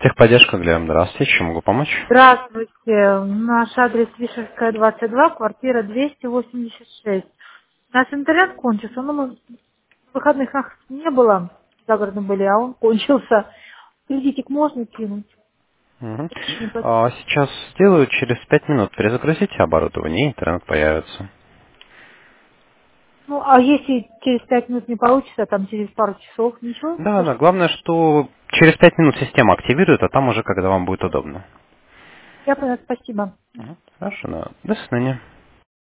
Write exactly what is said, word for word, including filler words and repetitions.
Техподдержка, Глеб, здравствуйте, чем могу помочь? Здравствуйте. Наш адрес Вишерская, двадцать два, квартира двести восемьдесят шесть. Наш интернет кончился, но мы выходных нас не было, загородно были, а он кончился. Кредитик можно кинуть? Мгм. Не под- А, сейчас сделаю, через пять минут перезагрузите оборудование, и интернет появится. Ну, а если через пять минут не получится, там через пару часов, ничего Да, да, страшного. главное, что через пять минут система активирует, а там уже, когда вам будет удобно. Я поняла, спасибо. Мгм. Хорошо, да. До свидания.